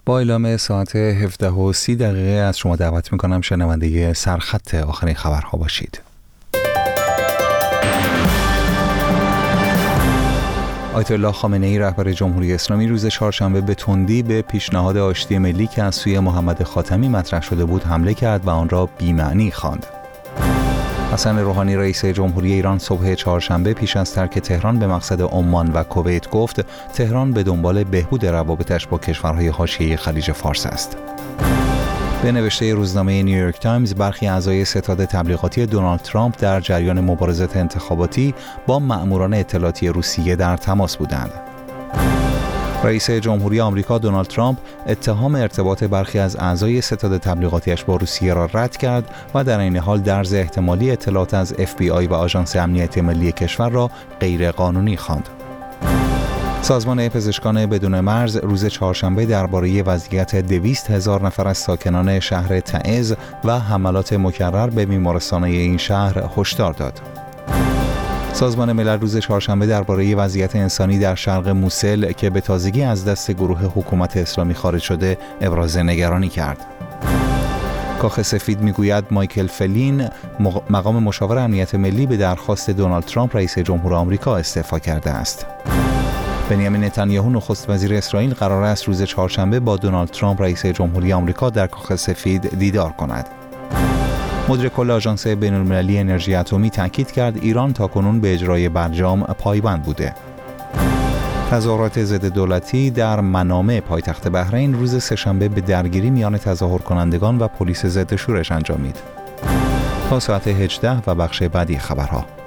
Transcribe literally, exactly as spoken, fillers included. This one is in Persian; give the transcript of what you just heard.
با اعلام ساعت هفده و سی دقیقه از شما دعوت میکنم شنونده سرخط آخرین خبرها باشید. آیت الله خامنه ای رهبر جمهوری اسلامی روز چهارشنبه به تندی به پیشنهاد آشتی ملی که از سوی محمد خاتمی مطرح شده بود حمله کرد و آن را بی‌معنی خواند. حسن روحانی رئیس جمهوری ایران صبح چهارشنبه پیش از ترک تهران به مقصد عمان و کویت گفت تهران به دنبال بهبود روابطش با کشورهای حاشیه خلیج فارس است. به نوشته روزنامه نیویورک تایمز برخی اعضای ستاد تبلیغاتی دونالد ترامپ در جریان مبارزات انتخاباتی با مأموران اطلاعاتی روسیه در تماس بودند. رئیس جمهوری آمریکا دونالد ترامپ اتهام ارتباط برخی از اعضای ستاد تبلیغاتیش با روسیه را رد کرد و در این حال درز احتمالی اطلاعات از اف بی آی و آژانس امنیت ملی کشور را غیر قانونی خواند. سازمان پزشکان بدون مرز روز چهارشنبه درباره وضعیت دویست هزار نفر از ساکنان شهر تعز و حملات مکرر به بیمارستان‌های این شهر هشدار داد. سازمان ملل روز چهارشنبه درباره وضعیت انسانی در شرق موسل که به تازگی از دست گروه حکومت اسلامی خارج شده ابراز نگرانی کرد. کاخ سفید میگوید مایکل فلین مقام مشاور امنیت ملی به درخواست دونالد ترامپ رئیس جمهور آمریکا استعفا کرده است. بنیامین نتانیاهو نخست وزیر اسرائیل قرار است روز چهارشنبه با دونالد ترامپ رئیس جمهوری آمریکا در کاخ سفید دیدار کند. مدیر کل آژانس بین‌المللی انرژی اتمی تاکید کرد ایران تاکنون به اجرای برجام پایبند بوده. تظاهرات ضد دولتی در منامه پایتخت بحرین روز سه‌شنبه به درگیری میان تظاهر کنندگان و پلیس ضد شورش انجامید. تا ساعت هجده و بخش بعدی خبرها.